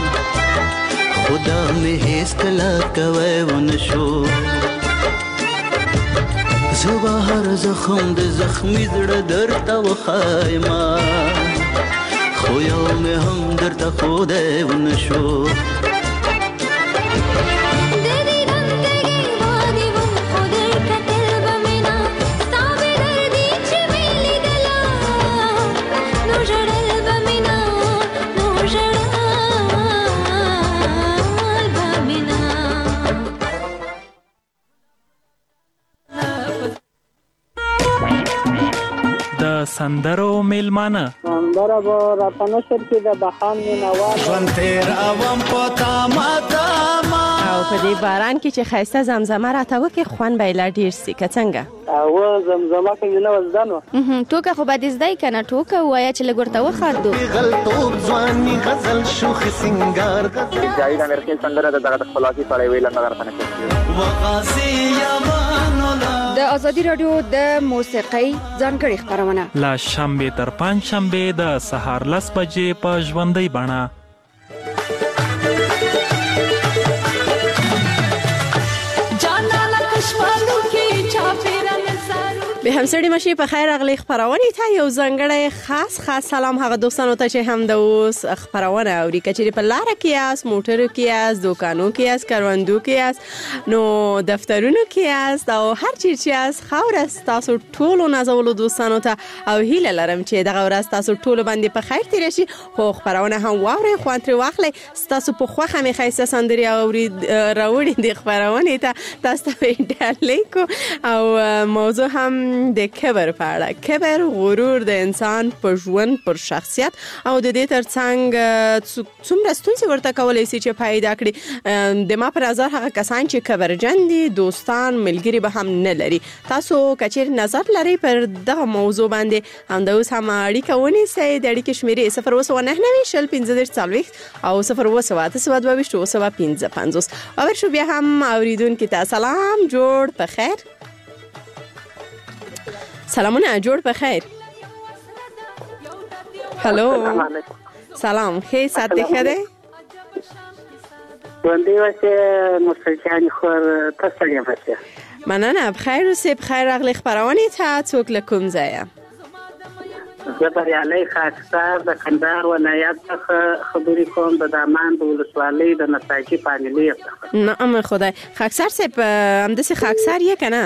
خدا مې هیڅ کله کوي ونشو زه به هر زخم د زخمي زړه درته وخایما خو یو مې هم درته ښودی ونشو سندرو میلمانه سندره به راته نشر کې د بهان مینوال ژوند تېر اوم په تامه تامه او په دې باران کې چې ښایسته زمزمه راته وکړي خوند به یې لا ډېر سي که څنګه او زمزمه کې مې نه وه زده نو ټوکه خو به دې زده یې که نه ټوکه ووایه چې لږ ورته وخاندو غلطوب ځواني غزل شوخې سینګار جاوید امیرخیل سندره د دغه د خپلواکۍ په اړه یې ویله نغر ته نشر وغازي یمانولا د ازادي راډیو د موسیقۍ ځانګړې خپرونه لا شنبې تر پنجشنبې د سهار 10 بجې په ژوندۍ بڼه به همسړي مشي په خیر اغلی خبرونه ته یو ځانګړی خاص سلام هغه دوستانو ته چې هم د اوس خبرونه اوري کچې په لار کې اس موټر کې اس دکانو کې اس کاروندو کې اس نو دفترونو کې اس او هر چیز چې اس خاور تاسو ټولو نازولو دوستانو ته او هیله لرم چې دغه ورځ تاسو ټولو باندې په خیر تیر شي خو خبرونه هم واوري خو انتر واخلې تاسو په خوخه مې خیسه سندري اوري راوړي د خبرونه ته تاسو ته ډالې او موضوع هم د کبر په اړه کبر غرور د انسان په ژوند پر شخصیت او د دې ترڅنګ څومره ستونزې ورته کولای شي چې پیدا کړي د ما په نظر هغه کسان چې کبرجن دي دوستان ملګري به هم نه لري تاسو کچیر نظر لري پر دغه موضوع باندې هم د اوس هم اړیکه ونیسئ د اړیکې شمیرې 029901540 او 02822 او شو بیا هم اوریدونکو ته سلام جوړ په خیر سلامونه جوړ په خیر هالو سلام خیر سات ښه دی باندې واسه مرسلجان خور تاسو یې واسه مننه بخیر اوسئ بخیر راغلی خبرونه ته څوک له کوم ځایه زه بریالي خاکسار د کندهار ولایت څخه خبرې کوم د دامان د ولسوالۍ د نساجي فامیلې څخه نعم خدای خاکسار صاحب همداسې خاکسار یې که نه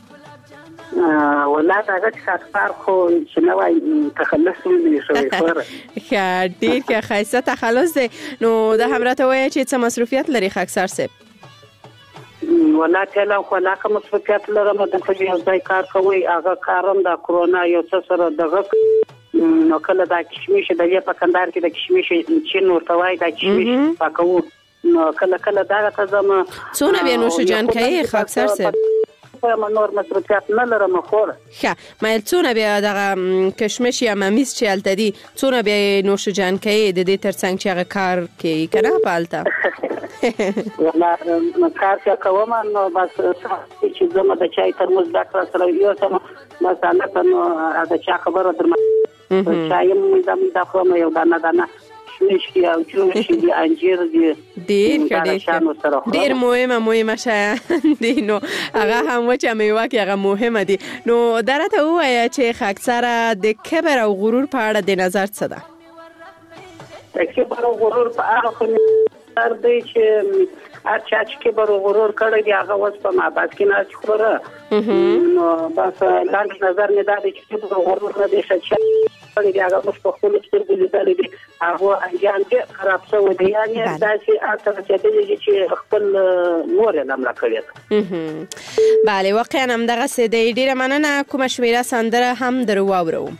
ولا هغه خاطر خو چې نو تخلص ویلې شوی خبره ډیر کې خاصه تخلص دی نو د همراته وایي چې څه مصروفیت لري خاکسار صاحب ولا کله خو لا کوم مصروفیت لرم د خپل ځای کار کوي هغه کارم د کرونا یو څه سره دغه نو کله د کشمیش د یې په کندهار کې د کشمیش چې نور توای د کشمیش پاکو نو کله دا ته زما څونه به نو شجان کوي خاکسار صاحب په نور مصروفیت نه لرم خو ښه مې څونه بیا دغه کشمش یا ممیز چې الته دي څونه بیا نوش جان کوي د دې ترڅنګ چې هغه کار کوي کنه پالتا ولا کار کوم نو بس چې زما د چای ترموز ډاکټر سره یو سم مثلا نو دا چا خبره درم چای مې زم دا خو مې یو دانه کشمش دي او جوش دي انجیر دي ډیر مهمه شیان دي نو هغه هم وچه میوه کې هغه مهمه دي. نو درته ووایه چې خاکساره د کبر او غرور په اړه د نظر څه ده؟ د کبر او غرور په اړه خو نظر دی چې هر چا چې کبر او غرور کړی دی هغه اوس په معبد کې نه خوره. نو بس لاندې نظر مې دا دی چې کبر او غرور نه دی ښه کړی دی هغه اوس په خپلو سترګو لیدلی دی هغه انجام ډېر خراب شوی دی. یعنې داسې هلته رسېدلی دی چې خپل مور یې نمره کړې ده. بله واقعا همدغسې دی. ډېره مننه. کومه شمېره سندره هم در واورو؟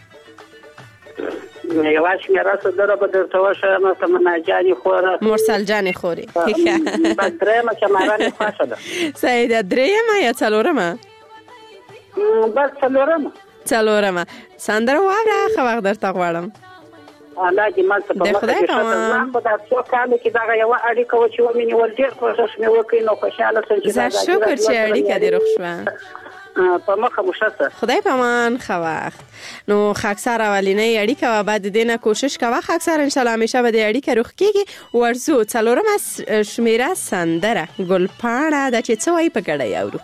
یوه شمېره سندره به درته وښیم تمنا جانې خوره مرسل جانې خورې. بس درېیمه شمېره مې خوښه ده. صحیح ده. درېیمه یا څلورمه؟ بس څلورمه سندره واوره. ښه وخت درته غواړم. الله دې مال څه په مخه کې ښه ته زما خو دا څو کالو کې دغه یوه اړیکه وه چې ومې نیول ډېر کوښښ مې وکړي نو خوشحاله شم چې شکر چې اړیکه دې روغ شوه. په مخه مو ښه شه. خدای پامان. ښه وخت. نو خاکسار اولینۍ اړیکه وه. بعد دې نه کوشش کوه خاکسار انشاءالله همیشه به دې اړیکه روغ کېږي. ورځو څلورمه شمېره سندره ګلپاڼه ده چې څه وایي په ګډه یې اورو.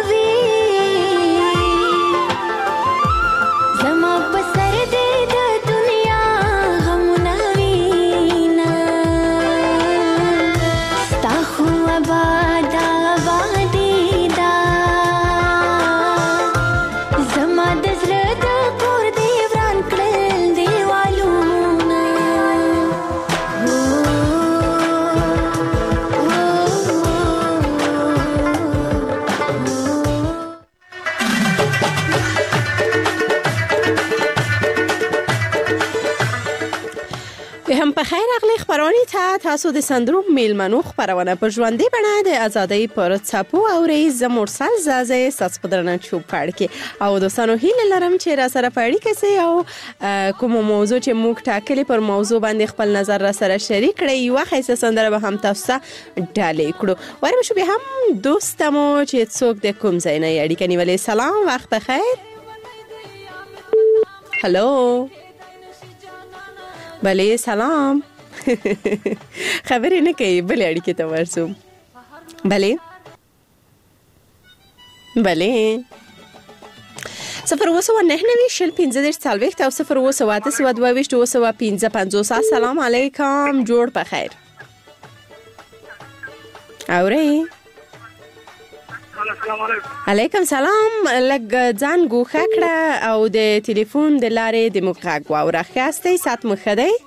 زما په سر دې د په خیر راغلی خبرونه تاسو د سندرو میلمنو خبرونه په ژوندۍ بڼه د ازادۍ پر څپو اوري زمورسل زازه ساس پدرنه چوپړ کې او دوستانو هیله لرم چې را سره پاړی کسي او کوم موضوع چې موږ ټاکلي پر موضوع باندې خپل نظر را سره شریک کړئ یو خیسه سندره به هم تاسو ډالې کړو ورم شو به هم دوستمو چې څوک د کوم ځای نه اړیکه نیولې سلام وخت بخیر هلو بله سلام خبرې نه کوي بلې اړیکې ته ورسوم بله 0299015 او 02822 السلام علیکم جوړ په خیر اورئ علیکم سلام لږ ځان ګوښه کړه او د ټلیفون د لارې د موږ غږ واوره ښه سات مو ښه دی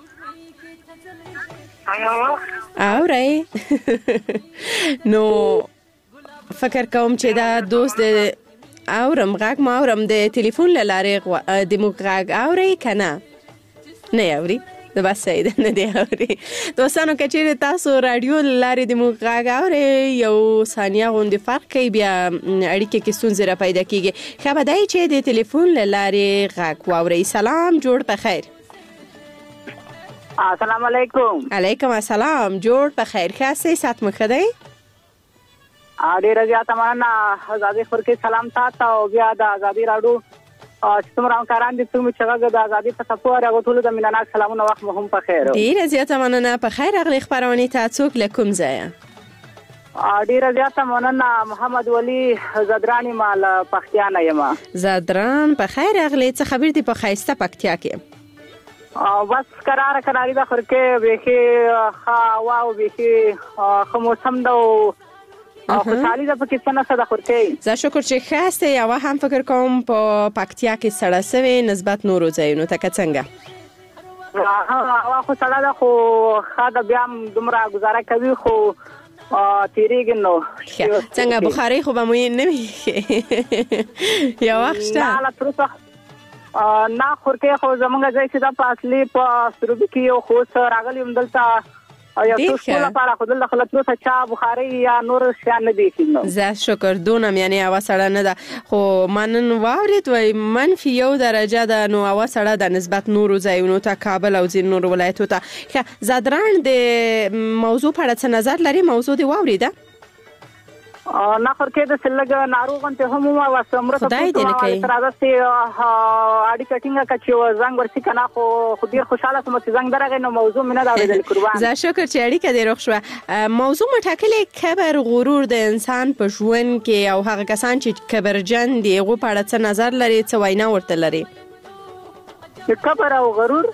اورئ نو فکر کوم چې دا دوست د اورم غږ ما اورم د ټلیفون له لارې د موږ غږ اورئ که نه اوري د بس صحیح ده نه دی اوري دوستانو که چیرې تاسو راډیو له لارې د موږ غږ اورئ یو ثانیه غوندې فرق کوي بیا اړیکې کې ستونزې را پیدا کېږي ښه به دی چې د ټلیفون له لارې غږ واورئ سلام جوړ په خیر السلام علیکم علیکم السلام جوړ په خیر ښه یاستئ سات مو ښه دی ډېره زیاته مننه ازادۍ خپرکې سلام تاته او بیا د ازادۍ راډیو چې څومره همکاران دي څومره چې غږ د ازادۍ په څپو اوري هغو ټولو ته مینهناک سلامونه وخت مو هم په خیر ډېره زیاته مننه په خیر راغلې خپرونې ته څوک له کوم ځایه ډېره زیاته مننه محمد ولی زدران ما له پکتیا نه یم زدران په خیر راغلې څه خبر دي په ښایسته پکتیا کې بس کراري ده خورکې بیخي ښه هوا او بیخي ښه موسم ده او خوشحالي ده پکې څه نشته ده خورکې زه شکر چې ښه یاستئ یوه هم فکر کوم په پکتیا کې سړه سوې نسبت نورو ځایونو ته که څنګه هوا خو سړه ده خو ښه ده بیا هم دومره ګزاره کوي خو تیریږي نو څنګه بخارۍ خو به مو یې نه وي یو وخت شته نه خورکې خو زمونږ ځای چې دا په اصلي په سروبي کې یو خو اوس راغلی یم دلته یو څه شپو لپاره خو دلته خو له تروسه چا بخارۍ یا نور شیان نه دي ایښي زه شکر دونم یعنې هوا سړه نه ده خو ما نن واورېد وایي -1 درجه ده نو هوا سړه ده نسبت نورو ځایونو ته کابل او ځینو نورو ولایتو ته ښه زدران د موضوع په اړه څه نظر لري موضوع دې واورېده نه خورکې داسې لږ ناروغ غوندې هم وواسته مرسته تر داسې اړیکه ټینګه کړه چې زنګ ورسي که نه خو ډېر خوشحاله شوم چې زنګ درغی نو موضوع مې نه ده اورېدلې قربان زه شکر چې اړیکه دې روغ شوه موضوع مو ټاکلې کبر غرور د انسان په ژوند کې او هغه کسان چې کبرجن دي هغو په اړه څه نظر لري څه وینا ورته لري کبر او غرور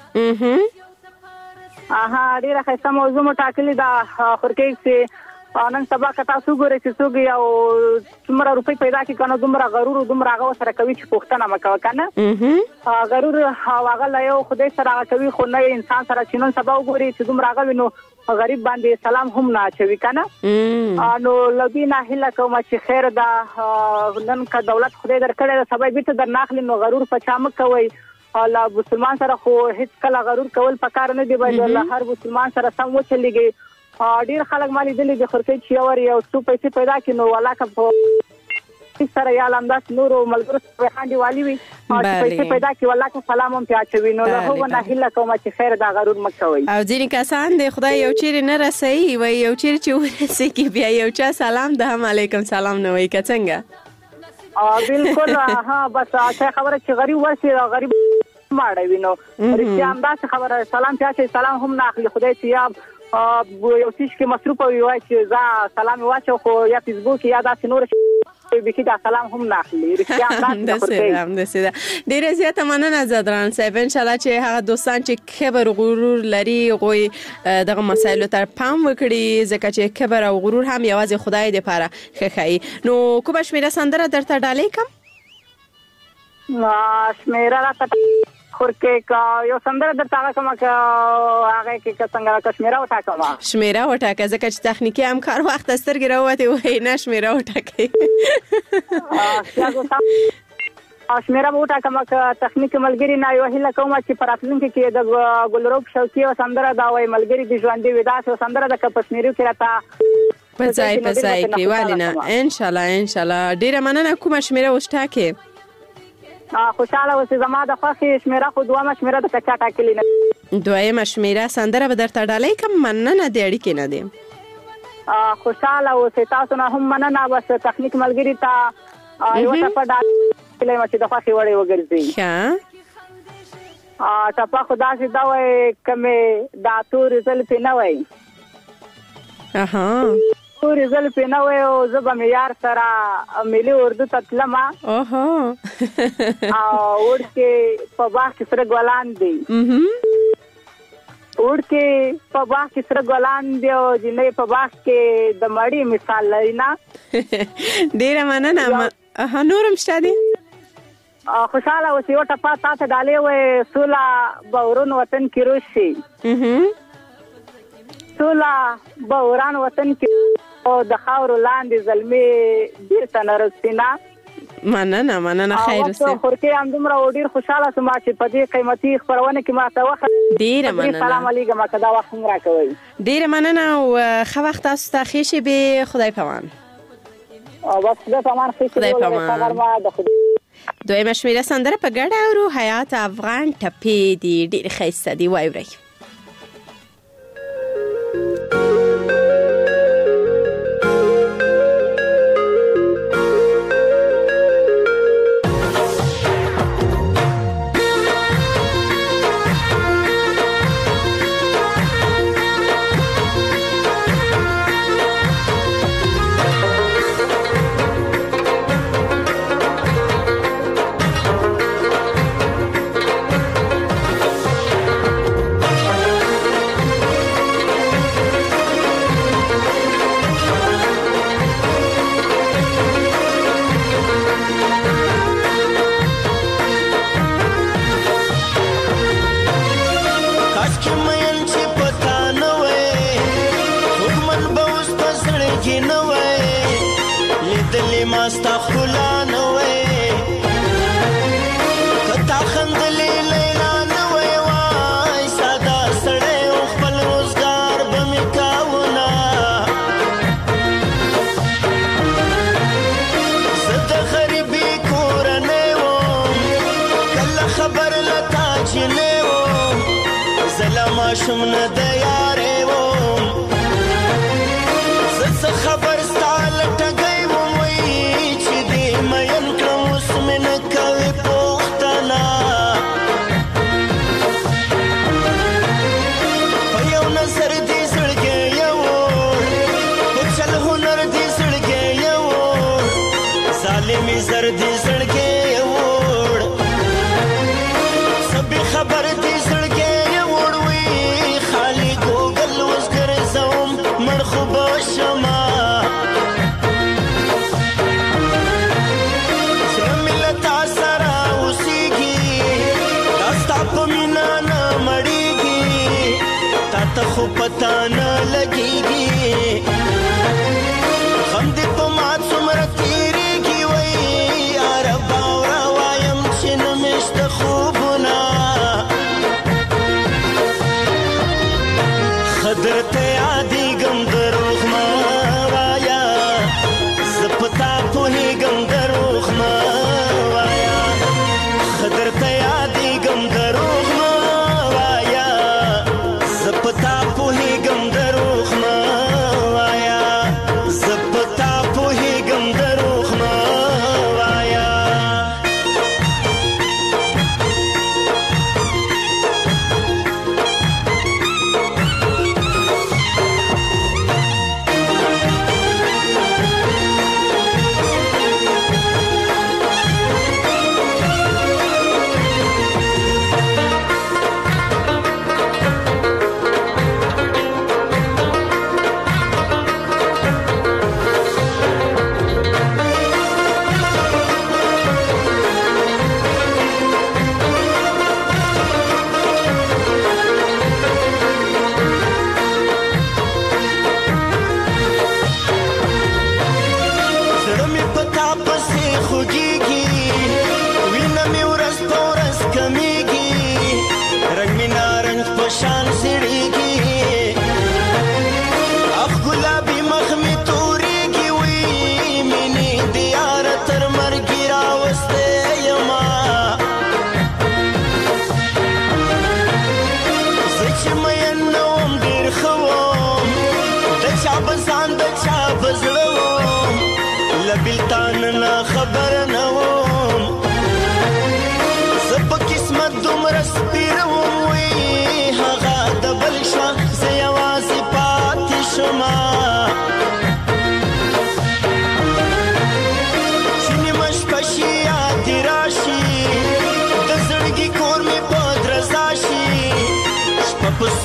ډېره ښایسته موضوع مو ټاکلې ده خورکې چې نن سبا که تاسو ګورئ چې څوک یو څومره روپۍ پیدا کړي که نه دومره غرور او دومره هغه ورسره کوي چې پوښتنه مه کوه که نه غرور هغه له یو خدای سره هغه کوي خو نه انسان سره چې نن سبا وګوري چې دومره هغه وي نو غریب باندې سلام هم نه اچوي که نه نو له دوی نه هیله کوم چې خیر ده نن که دولت خدای درکړی ده سبا یې بېرته درنه اخلي نو غرور په چا مه کوئ له مسلمان سره خو هېڅ کله غرور کول پکار نه دی باید له هر مسلمان سره سم وچلېږي ډېر خلک ما لیدلي دي خورکۍ چې یو څو پیسې پیدا کړي نو ولاکه په سره یا همداسې نورو ملګرو سره خاندي والي وي چې پیسې پیدا کړي ولاکه سلام هم پرې اچوي نو له هغو نه هیله کوم چې خیر دا غرور مه کوئ او ځینې کسان د خدای یو چیرې نه رسوي وایي یو چیرې چې ورسېږي بیا یو چا سلام ده هم علیکم سلام نه وایي که څنګه بالکل بس خبره چې غریب ورسي غریب ماړوي نو رښتیا همداسې خبره سلام پې اچوي سلام هم نه اخلي خدای چې یا یو څه کې مصروفه وي وایي چې زه سلام واچو خو یا فیسبوک یا داسې نور بیخي دا سلام هم نه اخلي رښتیا همداسې ده ډېره زیاته مننه زدران صاحب انشاءالله چې هغه دوستان چې کبر غرور لري هغوی دغه مسایلو ته پام وکړي ځکه چې کبر او غرور هم یوازې خدای دپاره ښه ښایي نو کومه شمېره سندره درته ډالۍ کړم شمېره راته خورکې یو سندره درته هغه کومه که هغې کې که څنګه که شمېره وټاکم شمېره وټاکه ځکه چې تخنیکي همکار وخته سترګې راووتې وایي نه شمېره وټاکئ شمیره به وټاکم که تخنیکي ملګري نه یو هیله کوم چې په راتلونکي کې د ګلروب شوقي او سندره دا وایي ملګري د ژوندي وي داسې سندره د که په شمیرو کې راته په ځای کې ولې نه انشاءالله ډېره مننه. کومه شمیره اوس ټاکې؟ خوشحاله اوسې زما د خوښې شمیره خو دومه شمیره د که چا ټاکلې نه دویمه شمیره سندره به درته ډالۍ کړم. مننه د اړیکې نه دی. خوشحاله اوسې تاسو نه هم مننه. بس تخنیک ملګري ته یو ټپه ډالۍ کړم چې د خوښې وړې وګرځي. ټپه خو داسې دا وایي که مې دا تورې زلفې نه وای تورې زلفې نه وای او زه به مې یار سره ملي اردو ته تلمه وړکې په باغ کې سره ګلان دی وړکې په باغ کې سره ګلان دی او جنۍ په باغ کې د مړي مثال لري نه. ډېره مننه. نورم شته دي؟ خوشحاله اوسې یو ټپه تا ته ډالۍ وای سوله به ورون وطن کې روش شي سوله به وران وطن کې او د خاورو لاندې زلمې بیرته نه رسي نه. مننه خیر اوسې. خورکې همدومره ډېر خوشحاله شوم چې په دې قیمتي خپرونه کې ماته وخت ډېره مننه. سلام علیکم که دا وخت هم راکوئ. ډېره مننه او ښه وخت تاسو ته ښې شېبې. خدای پامان. بس خدای پامان. خدای پامان. دویمه شمیره سندره په ګډه اورو. حیات افغان ټپې دي ډېرې ښایسته دي. واورئ. ماشوم نه د یارې وم زه خبر ستا لټګی وم وایي چې دې مین کړم اوس مې نه کوې پوښتنه په یو نظر دې زړګی یوړ په چل هنر دې زړګی یوړ ظالمې زر دې زړګی یوړ څه بې خبر دې زړګی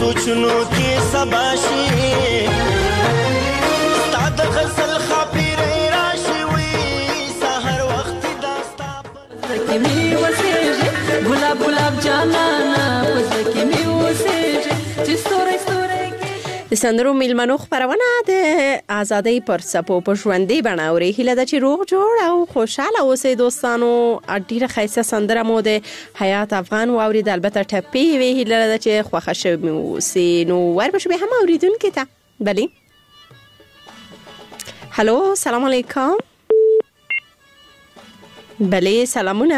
سوچونو کې سبا شي ستا د غزل خاپیرې راشي وي سحر وخت داستا پزکی می وسېږي ګلاب ګلاب جانانا پزکی می وسېږي چې ستوري ستوري د سندرو میلمنو خپرونه د ازادۍ پر څپو په ژوندۍ بڼه اوري. هیله ده چې روغ جوړ او خوشاله اوسئ دوستانو. ډیره ښایسته سندره مو د حیات افغان واورید، البته ټپې وي. هیله ده چې خوښه شوې اوسئ. نو وربشو به هم اوریدونکو ته بلی. هلو سلام علیکم. بلی سلامونه.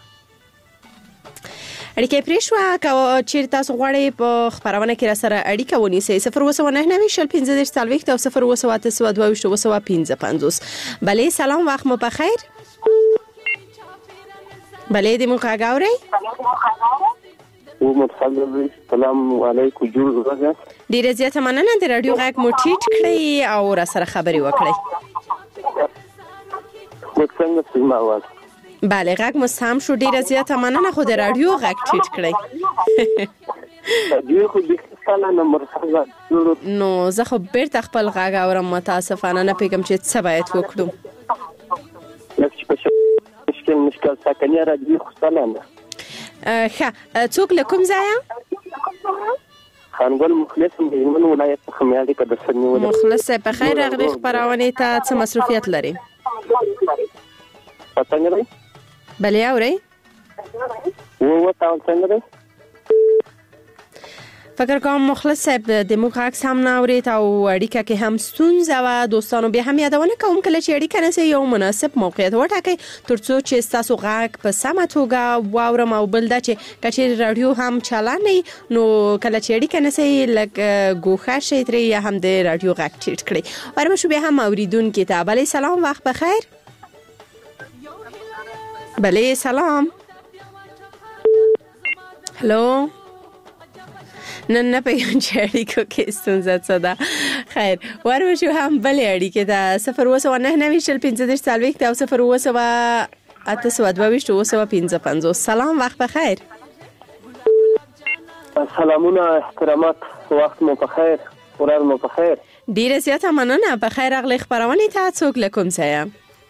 اړیکه پریښوا که چیرې تاسو غواړئ په خپرونه کې را سره اړیکه ونیسئ 029901540 او 0282255. بله سلام، وخت مو بخیر. بله دې مو غږ اورئ؟ سلام علیکم. جوړ راځه. ډیره زیاته مننه. د رادیو غږ مو ټیټ کړئ او را سره خبرې وکړئ. څنګه سمه आवाज؟ بله غږ مو سم شو. ډیره زیاته مننه، خو د رادیو غږ ټیټ کړئ. نو زه خو بیرته خپل غږ اورم. متاسفانه نه پیږم چې څه باید وکړو. مشکل ساکنه رادیو خو سلام. ښه څوک له کوم ځایه؟ خانګل مخلص من ولایت څخه مې اړیکه درسره نیولې. مخلص په خیر راغلی. خپرونې ته څه مصروفیت لري؟ څنګه دی؟ بله اورئ؟ تاسو څنګه دی؟ فکر کوم مخلص صاحب د موږ غږ سم نه اورید او اړیکه کې هم ستونزه وه. دوستانو بیا هم یادونه کوم کله چې اړیکه نسئ یو مناسب موقعیت وټاکئ ترڅو چې ستاسو غږ په سمه توګه واورم. او بل دا چې که چیرې رادیو هم چالان نه نو کله چې اړیکه نسئ لږ ګوښه شئ ترې یا هم د رادیو غږ ټیټ کړئ. ورمشو بیا هم اوریدونکي ته بله سلام، وخت بخیر. بله سلام. هلو نه پیغام چې اړیکو کې ستونزه څه ده. خیر ورمشو هم بلې اړیکې ته 029901540 او 0282255. سلام، وخت بخیر. سلامونه، احترامات، وخت مو بخیر، ورځ مو بخیر. ډیره زیاته مننه. بخیر راغلی. خپرونې ته څوک له کوم ځایه؟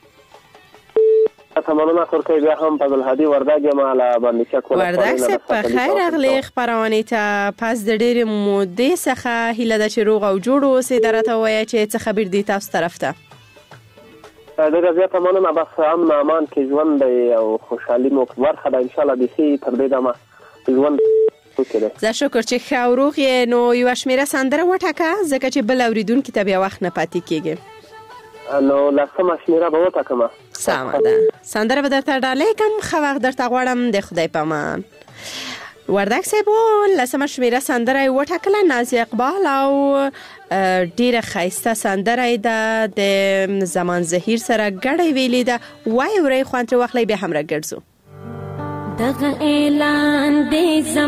مننه ترکیه بیا هم فضل هادي وردګ یم له باندې شک وردګ صاحب په خیر راغلی. خپرونې ته پس د ډېرې مودې څخه هیله ده چې روغ او جوړ اوسئ. درته ووایه چې څه خبر دی تاسو طرف ته؟ ډېره زیاته مننه. بس امن امان کې ژوند دی او خوشحالي مو برخه ده. انشاءالله بیخي تر دې دمه ژوند زه شکر چې ښه او روغ یې. نو یوه شمېره سندره وټاکه ځکه چې بل اوریدونکي ته بیا وخت نه پاتې کېږي. نو لسمه شمېره به وټاکمه. سمه ده. سندره به درته ډالۍ کړم. ښه وخت درته غواړم. د خدای په امان. وردګ صاحب لسمه شمېره سندره یې وټاکله، نازي اقبال، او ډیره ښایسته سندره یې ده د زمان زهیر سره ګډه ویلې ده. وایي ورئ خوند ترې واخلئ بیا هم راګرځو. دغه اعلان دی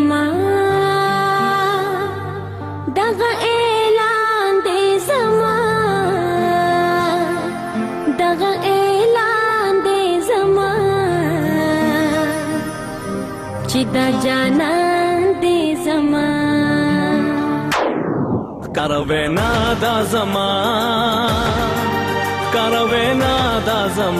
زمان، دغه اعلان دی زمان، دغه اعلان دی زمان چې دا جانان دی زمان. کاروینا دا زمان، کاروینا دا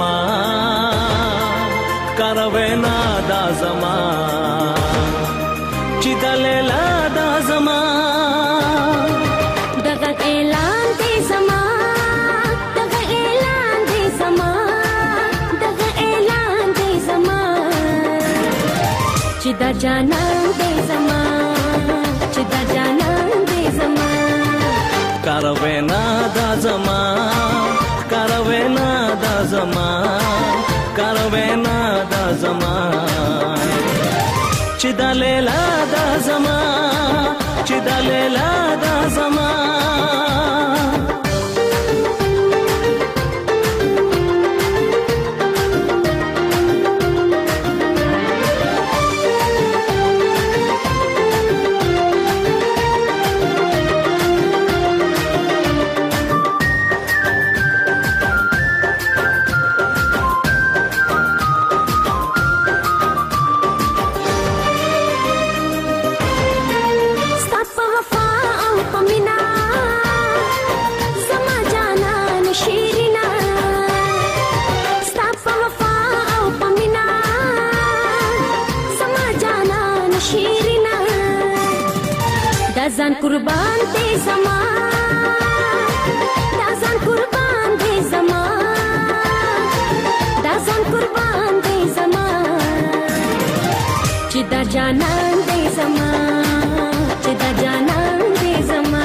زمان، کاروینا دا زمان چې د لیلا دا زمان. دغه اعلان دی زمان، دغه اعلان دی زمان، دغه اعلان دی زمان چې دا جانان دی زمان، چې دا جانان دی زمان. کاروینا دا زمان، کاروینا دا زمان، کاروینا دا زمان چې دا لیلا دا زمان، چې دا لیلا دا زمان. Stop دا ځان قربان دې زما دا ځان قربان دې زما دا ځان قربان دې زما چې دا جانان دې زما چې دا جانان دې زما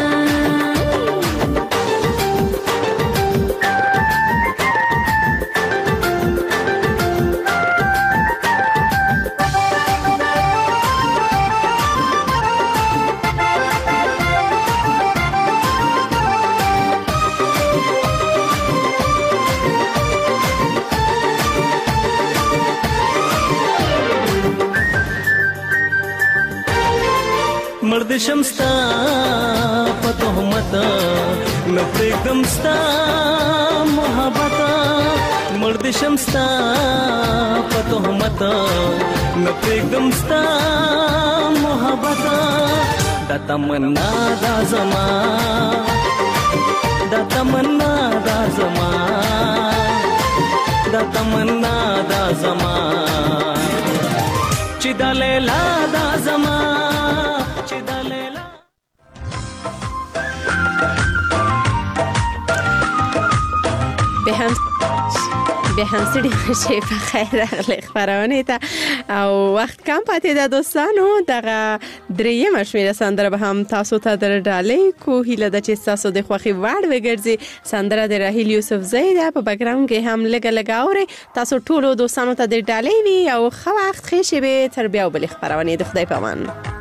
مرد شمستا په تهمت نه پرېږدم ستا محبت مرد شمستا په تهمت نه پرېږدم ستا محبت دا تمنا دا زما دا تمنا دا زما دا تمنا دا زما چې دا لیلا دا زما به هم سړي شي په خیر راغلی خبرونه ته او وخت کم پاتې ده دوستانو دغه درېیمه شمیره سندره به هم تاسو ته در ډالۍ کو هیله ده چې تاسو د خوښي وړ وګرځي سندره د راهیل یوسفزۍ ده په بیکګراوند کې هم لګ اوري تاسو ټولو دوستانو ته د ډالۍ وي او ښه وخت ښه شي به تر بیا بل خبرونه د خدای په امان